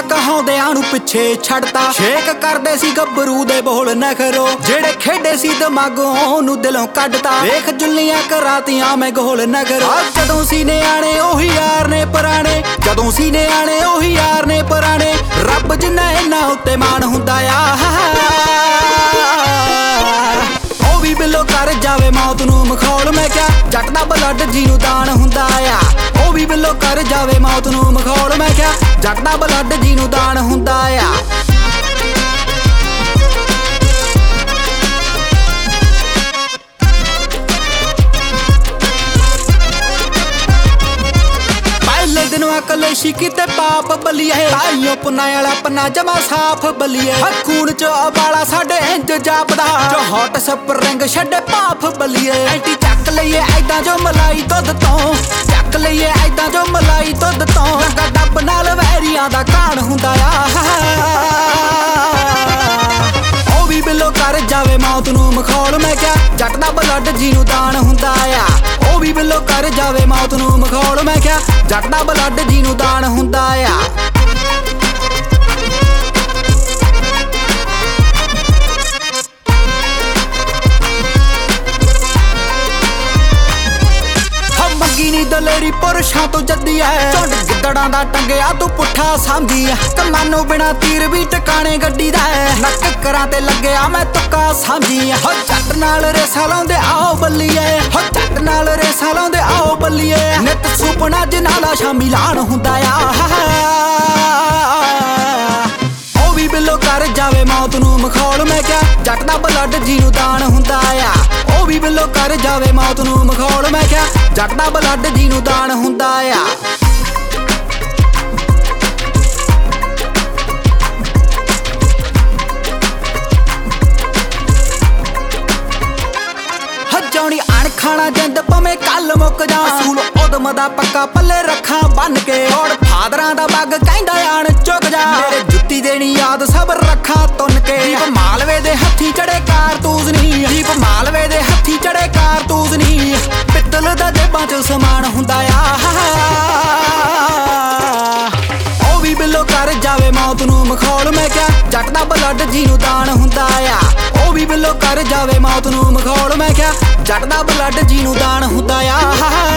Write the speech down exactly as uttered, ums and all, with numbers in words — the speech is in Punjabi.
ਕਹਾਉਂਦਿਆਂ ਨੂੰ ਪਿੱਛੇ ਛੱਡਤਾ। ਸ਼ੇਕ ਕਰਦੇ ਸੀ ਗੱਭਰੂ ਦੇ ਬੋਲ ਨਖਰੋ, ਜਿਹੜੇ ਖੇਡੇ ਸੀ ਦਿਮਾਗੋਂ ਨੂੰ ਦਿਲੋਂ ਕੱਢਤਾ। ਵੇਖ ਜੁੱਲੀਆਂ ਕਰਾਤੀਆਂ ਮੈਂ ਗੋਲ ਨਗਰ। ਜਦੋਂ ਸੀ ਨਿਆਣੇ ਉਹੀ ਯਾਰ ਨੇ ਪੁਰਾਣੇ, ਜਦੋਂ ਸੀ ਨਿਆਣੇ ਉਹੀ ਯਾਰ ਨੇ ਪੁਰਾਣੇ। ਰੱਬ ਜਿੰਨਾ ਇਹਨਾਂ ਉੱਤੇ ਮਾਣ ਹੁੰਦਾ ਆ, ਉਹ ਵੀ ਬਿੱਲੋ ਕਰ ਜਾਵੇ ਮੌਤ ਨੂੰ ਮਖੌਲ। ਮੈਂ ਕਿਹਾ ਜੱਟ ਦਾ ਬਲੱਡ ਜਿਹਨੂੰ ਦਾਨ ਹੁੰਦਾ ਆ, ਉਹ ਵੀ ਬਿੱਲੋ ਕਰ ਜਾਵੇ ਮੌਤ ਨੂੰ ਮਖੌਲ। ਮੈਂ ਕਿਹਾ ਜੱਟ ਦਾ ਬਲੱਡ ਜਿਹਨੂੰ ਦਾਨ ਹੁੰਦਾ ਆ। ਕਲੇਸ਼ੀ ਕਿਤੇ ਪਾਪ ਬਲੀਏ, ਆਈਓ ਪੁਨਾ ਵਾਲਾ ਪਨਾ ਜਮਾ ਸਾਫ ਬਲੀਏ। ਖੂਨ ਚ ਅਬਾਲਾ ਸਾਡੇ ਇੰਜ ਜਾਪਦਾ, ਜੋ ਹੌਟ ਸਪਰਿੰਗ ਛੱਡੇ ਪਾਫ ਬਲੀਏ। ਐਂਟੀ ਚੱਕ ਲਈਏ ਐਦਾਂ ਜੋ ਮਲਾਈ ਦੁੱਧ ਤੋਂ, ਚੱਕ ਲਈਏ ਐਦਾਂ ਜੋ ਮਲਾਈ ਦੁੱਧ ਤੋਂ। ਲੱਗਾ ਡੱਬ ਨਾਲ ਵੈਰੀਆਂ ਦਾ ਕਾਣ ਹੁੰਦਾ ਆ, ਉਹ ਵੀ ਬਿੱਲੋ ਕਰ ਜਾਵੇ ਮੌਤ ਨੂੰ ਮਖੌਲ। ਮੈਂ ਕਿਹਾ ਜੱਟ ਦਾ ਬਲੱਡ ਜਿਹਨੂੰ ਦਾਨ ਹੁੰਦਾ ਆ, ਉਹ ਵੀ ਬਿੱਲੋ ਕਰ ਜਾਵੇ ਮੌਤ ਨੂੰ ਮਖੌਲ। ਮੈਂ ਕਿਹਾ ਜੱਟ ਦਾ ਬਲੱਡ ਜਿਹਨੂੰ ਦਾਨ ਹੁੰਦਾ ਆ। ਮੰਗੀ ਨੀ ਦਲੇਰੀ ਪੁਰਸ਼ਾਂ ਤੋਂ ਜੱਦੀ ਐ, ਝੁੰਡ ਗਿੱਦੜਾਂ ਦਾ ਟੰਗਿਆ ਤੂੰ ਪੁੱਠਾ ਸਮਝੀ ਐ। ਕਮਾਨੋਂ ਬਿਨਾ ਤੀਰ ਵੀ ਟਿਕਾਣੇ ਗੱਡੀ ਦਾ ਐ, ਨੱਕ ਕਰਾਂ ਤੇ ਲੱਗਿਆ ਮੈਂ ਤੁੱਕਾ ਸਮਝੀ ਐ। ਹੋ ਜੱਟ ਨਾਲ ਰੇਸਾਂ ਲਾਉਂਦੇ ਆਓ ਬੱਲੀਏ, ਹੋ ਜੱਟ ਨਾਲ ਰੇਸਾਂ ਲਾਉਂਦੇ ਆਓ ਬੱਲੀਏ। ਨਿੱਤ ਸੁਪਨਾ ਜਨਾਲਾ ਸ਼ਾਮੀ ਲਾਣ ਹੁੰਦਾ ਆ, ਉਹ ਵੀ ਬਿੱਲੋ ਕਰ ਜਾਵੇ ਮੌਤ ਨੂੰ ਮਖੌਲ। ਮੈਂ ਕਿਹਾ ਜੱਟ ਦਾ ਬਲੱਡ ਜਿਹਨੂੰ ਦਾਨ ਹੁੰਦਾ ਆ, ਉਹ ਵੀ ਬਿੱਲੋ ਕਰ ਜਾਵੇ ਮੌਤ ਨੂੰ ਮਖੌਲ। ਮੈਂ ਕਿਹਾ ਜੱਟ ਦਾ ਬਲੱਡ ਜਿਹਨੂੰ ਦਾਨ ਹੁੰਦਾ ਆ। ਹਜਾਉਣੀ ਅਣਖਾਣਾ ਜਿੰਦ ਭਵੇਂ ਕੱਲ ਮੁੱਕ ਜਾ, ਅਸੂਲ ਉਦਮ ਦਾ ਪੱਕਾ ਪੱਲੇ ਰੱਖਾਂ ਬੰਨ ਕੇ। ਹੋੜ ਫਾਦਰਾਂ ਦਾ ਬੱਗ ਕਹਿੰਦਾ ਆਣ ਚੁੱਕ ਜਾ, ਮੇਰੇ ਜੁੱਤੀ ਦੇਣੀ ਯਾਦ ਸਭ ਰੱਖਾਂ ਤੁੰਨ ਕੇ। ਦੀਪ ਮਾਲਵੇ ਦੇ ਹੱਥੀ ਚੜੇ ਕਾਰਤੂਸ ਨੀ, ਦੀਪ ਮਾਲਵੇ ਦੇ ਹੱਥੀ ਚੜੇ ਕਾਰਤੂਸ ਨੀ। ਪਿੱਤਲ ਦਾ ਜੇਬਾਂ ਚ ਸਮਾਨ ਹੁੰਦਾ ਆ, ਉਹ ਵੀ ਬਿੱਲੋ ਕਰ ਜਾਵੇ ਮੌਤ ਨੂੰ ਮਖੌਲ। ਮੈਂ ਕਿਹਾ ਜੱਟ ਦਾ ਬਲੱਡ ਜਿਹਨੂੰ ਦਾਨ ਹੁੰਦਾ ਆ, ਉਹ ਵੀ ਬਿੱਲੋ ਕਰ ਜਾਵੇ ਮੌਤ ਨੂੰ ਮਖੌਲ। ਮੈਂ ਕਿਹਾ ਜੱਟ ਦਾ ਬਲੱਡ ਜਿਹਨੂੰ ਦਾਨ ਹੁੰਦਾ ਆ।